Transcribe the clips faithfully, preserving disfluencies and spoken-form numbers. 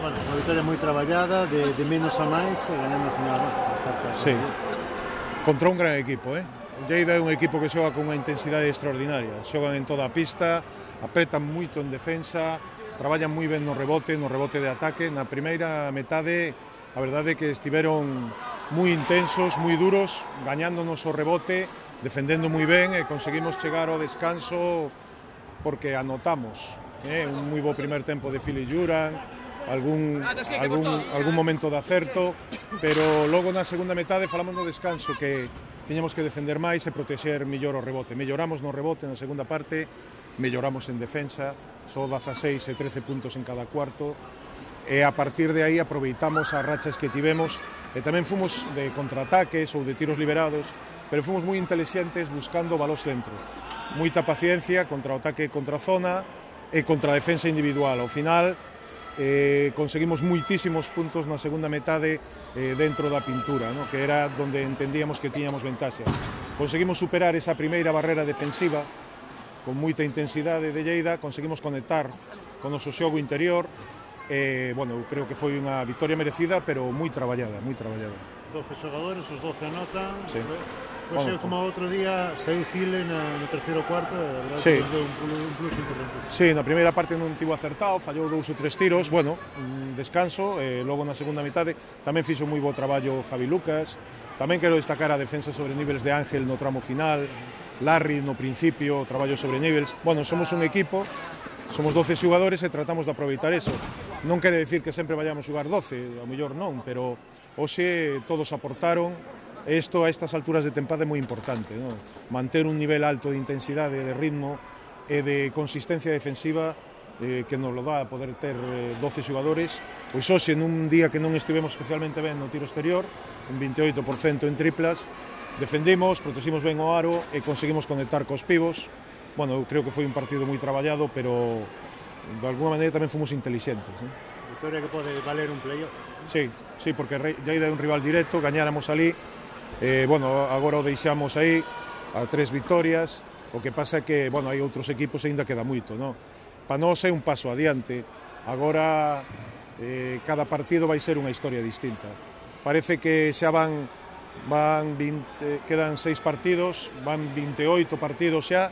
Bueno, unha victoria moi traballada, de, de menos a máis, e ganando a final. Sí, contra un gran equipo, eh? O Lleida é un equipo que xoga con unha intensidade extraordinaria, xogan en toda a pista, apretan moito en defensa, traballan moi ben no rebote, no rebote de ataque. Na primeira metade, a verdade é que estiveron moi intensos, moi duros, gañándonos o rebote, defendendo moi ben, e conseguimos chegar ao descanso porque anotamos, eh? Un moi bo primer tempo de Fili Juran, algún, algún, algún momento de acerto, pero logo na segunda metade falamos no descanso que tiñamos que defender máis e protexer mellor o rebote. Melloramos no rebote na segunda parte, melloramos en defensa, só dezaseis e trece puntos en cada cuarto, e a partir de aí aproveitamos as rachas que tivemos, e tamén fomos de contraataques ou de tiros liberados, pero fomos moi inteligentes buscando balós dentro. Moita paciencia contra o ataque contra a zona e contra a defensa individual. Ao final, Eh, conseguimos moitísimos puntos na segunda metade eh, dentro da pintura, ¿no? Que era donde entendíamos que tiñamos ventaxa. Conseguimos superar esa primeira barrera defensiva con moita intensidade de Lleida, conseguimos conectar con o noso xogo interior, e, bueno, creo que foi unha victoria merecida, pero moi traballada, moi traballada. doce xogadores, os doce anotan. Sí. Pois bueno, como outro día, saiu Cile na, no terceiro cuarto, e a verdade sí. que deu un, un plus importante. Sí, na primeira parte non tivo acertado, fallou dous ou tres tiros, bueno, un descanso, e logo na segunda metade tamén fixo moi bo traballo Javi Lucas. Tamén quero destacar a defensa sobre niveles de Ángel no tramo final, Larry no principio, traballo sobre niveles. Bueno, somos un equipo, somos doce xogadores e tratamos de aproveitar eso. Non quere decir que sempre vayamos xogar doce, ao mellor non, pero hoxe todos aportaron. Isto a estas alturas de tempada é moi importante, ¿no? Manter un nivel alto de intensidade, de ritmo e de consistencia defensiva eh, que nos lo dá poder ter eh, doce xogadores. Pois hoxe, nun día que non estivemos especialmente ben no tiro exterior, un veintioito por cento en triplas, defendimos, proteximos ben o aro e conseguimos conectar cos pivos. Bueno, eu creo que foi un partido moi traballado, pero de alguna maneira tamén fomos inteligentes, ¿no? Victoria que pode valer un playoff. Sí, sí, porque Lleida é un rival directo, gañáramos ali. Eh, bueno, agora o deixamos aí a tres victorias. O que pasa é que, bueno, hai outros equipos e ainda queda moito, no? Para nós é un paso adiante. Agora eh, cada partido vai ser unha historia distinta. Parece que xa van van vinte, quedan seis partidos, van veintioito partidos xa,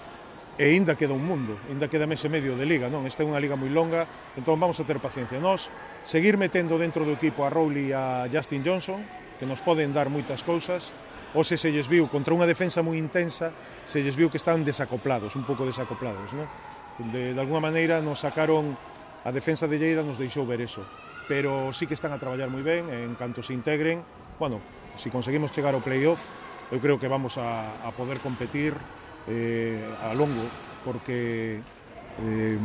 e ainda queda un mundo, ainda queda mes e medio de liga, non? Esta é unha liga moi longa, entón vamos a ter paciencia. Nós seguir metendo dentro do equipo a Rowley e a Justin Johnson, que nos poden dar moitas cousas. Hoxe se lles viu contra unha defensa moi intensa, se lles viu que están desacoplados, un pouco desacoplados, ¿no? De, de alguna maneira nos sacaron, a defensa de Lleida nos deixou ver eso, pero sí que están a traballar moi ben, en canto se integren, bueno, se si conseguimos chegar ao playoff, eu creo que vamos a, a poder competir eh, a longo, porque eh,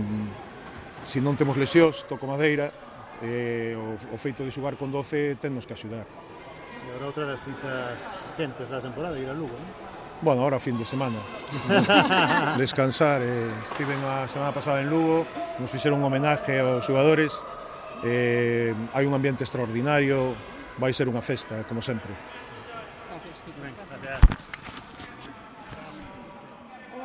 se non temos lesións, toco madeira, eh, o, o feito de xogar con doce tennos que axudar. E agora outra das citas quentes da temporada, ir a Lugo, non? Bueno, ahora fin de semana. Descansar. Eh, estiven a semana pasada en Lugo, nos fixeron un homenaje aos xogadores. Eh, hai un ambiente extraordinario, vai ser unha festa, como sempre. Gracias.